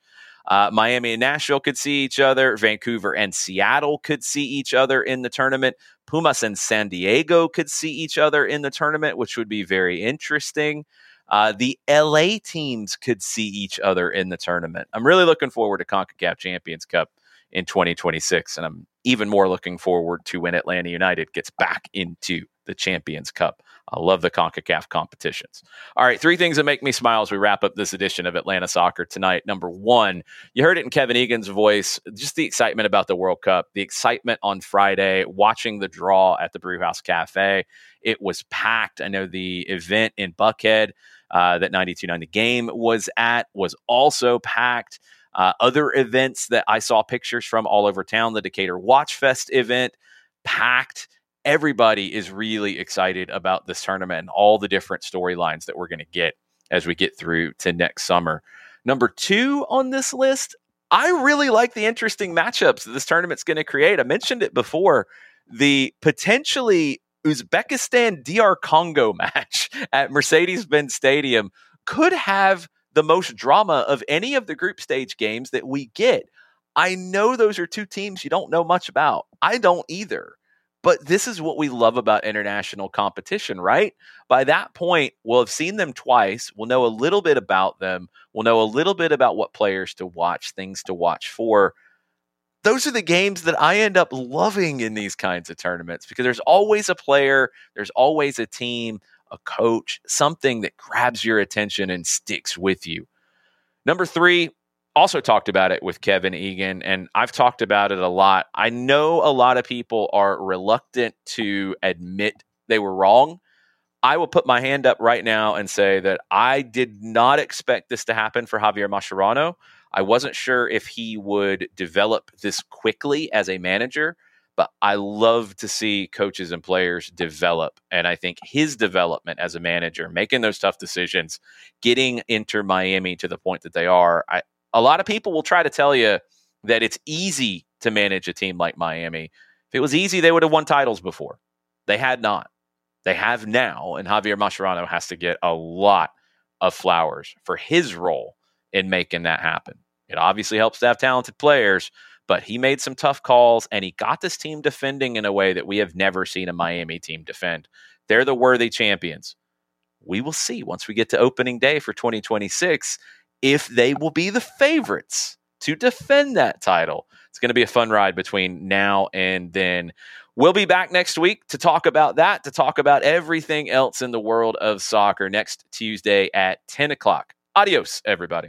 Uh, Miami and Nashville could see each other. Vancouver and Seattle could see each other in the tournament. Pumas and San Diego could see each other in the tournament, which would be very interesting. Uh, the L A teams could see each other in the tournament. I'm really looking forward to CONCACAF Champions Cup in twenty twenty-six, and I'm even more looking forward to when Atlanta United gets back into the Champions Cup. I love the CONCACAF competitions. All right, three things that make me smile as we wrap up this edition of Atlanta Soccer Tonight. Number one, you heard it in Kevin Egan's voice, just the excitement about the World Cup, the excitement on Friday, watching the draw at the Brewhouse Cafe. It was packed. I know the event in Buckhead uh, that ninety-two point nine The Game was at was also packed. Uh, other events that I saw pictures from all over town, the Decatur Watch Fest event, packed. Everybody is really excited about this tournament and all the different storylines that we're going to get as we get through to next summer. Number two on this list, I really like the interesting matchups that this tournament's going to create. I mentioned it before, the potentially Uzbekistan D R Congo match at Mercedes-Benz Stadium could have the most drama of any of the group stage games that we get. I know those are two teams you don't know much about. I don't either. But this is what we love about international competition, right? By that point, we'll have seen them twice. We'll know a little bit about them. We'll know a little bit about what players to watch, things to watch for. Those are the games that I end up loving in these kinds of tournaments because there's always a player, there's always a team, a coach, something that grabs your attention and sticks with you. Number three, also talked about it with Kevin Egan, and I've talked about it a lot. I know a lot of people are reluctant to admit they were wrong. I will put my hand up right now and say that I did not expect this to happen for Javier Mascherano. I wasn't sure if he would develop this quickly as a manager, but I love to see coaches and players develop. And I think his development as a manager, making those tough decisions, getting Inter Miami to the point that they are, I, a lot of people will try to tell you that it's easy to manage a team like Miami. If it was easy, they would have won titles before. They had not. They have now, and Javier Mascherano has to get a lot of flowers for his role in making that happen. It obviously helps to have talented players, but he made some tough calls, and he got this team defending in a way that we have never seen a Miami team defend. They're the worthy champions. We will see once we get to opening day for twenty twenty-six if they will be the favorites to defend that title. It's going to be a fun ride between now and then. We'll be back next week to talk about that, to talk about everything else in the world of soccer next Tuesday at ten o'clock. Adios, everybody.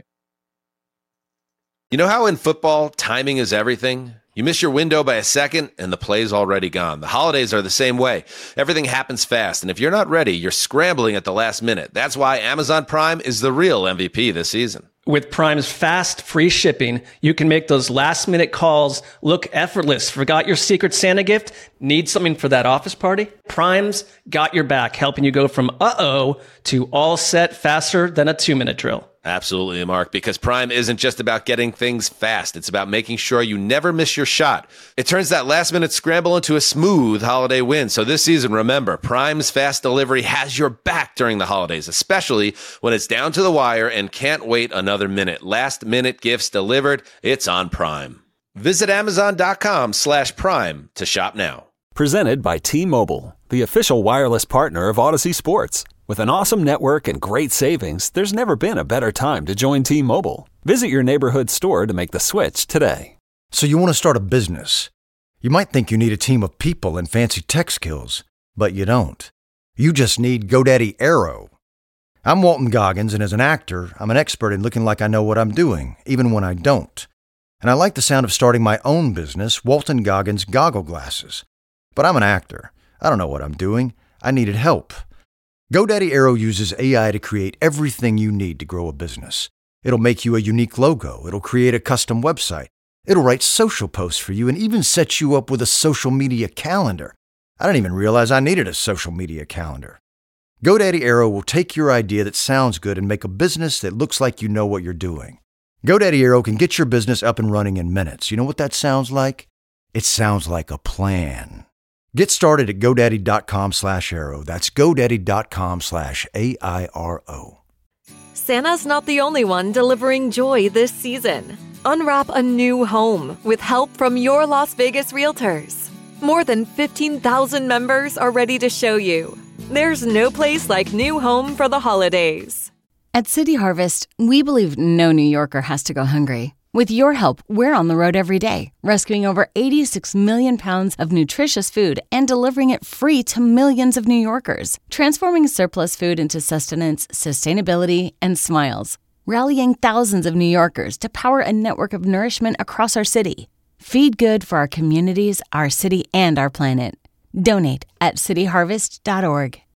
You know how in football, timing is everything? You miss your window by a second, and the play's already gone. The holidays are the same way. Everything happens fast, and if you're not ready, you're scrambling at the last minute. That's why Amazon Prime is the real M V P this season. With Prime's fast, free shipping, you can make those last-minute calls look effortless. Forgot your Secret Santa gift? Need something for that office party? Prime's got your back, helping you go from uh-oh to all set faster than a two-minute drill. Absolutely, Mark, because Prime isn't just about getting things fast. It's about making sure you never miss your shot. It turns that last-minute scramble into a smooth holiday win. So this season, remember, Prime's fast delivery has your back during the holidays, especially when it's down to the wire and can't wait another minute. Last-minute gifts delivered, it's on Prime. Visit Amazon.com slash Prime to shop now. Presented by T-Mobile, the official wireless partner of Odyssey Sports. With an awesome network and great savings, there's never been a better time to join T-Mobile. Visit your neighborhood store to make the switch today. So you want to start a business. You might think you need a team of people and fancy tech skills, but you don't. You just need GoDaddy Aero. I'm Walton Goggins, and as an actor, I'm an expert in looking like I know what I'm doing, even when I don't. And I like the sound of starting my own business, Walton Goggins Goggle Glasses. But I'm an actor. I don't know what I'm doing. I needed help. GoDaddy Aero uses A I to create everything you need to grow a business. It'll make you a unique logo. It'll create a custom website. It'll write social posts for you and even set you up with a social media calendar. I didn't even realize I needed a social media calendar. GoDaddy Aero will take your idea that sounds good and make a business that looks like you know what you're doing. GoDaddy Aero can get your business up and running in minutes. You know what that sounds like? It sounds like a plan. Get started at GoDaddy.com slash Aero. That's GoDaddy.com slash A I R O. Santa's not the only one delivering joy this season. Unwrap a new home with help from your Las Vegas realtors. More than fifteen thousand members are ready to show you. There's no place like new home for the holidays. At City Harvest, we believe no New Yorker has to go hungry. With your help, we're on the road every day, rescuing over eighty-six million pounds of nutritious food and delivering it free to millions of New Yorkers, transforming surplus food into sustenance, sustainability, and smiles, rallying thousands of New Yorkers to power a network of nourishment across our city. Feed good for our communities, our city, and our planet. Donate at city harvest dot org.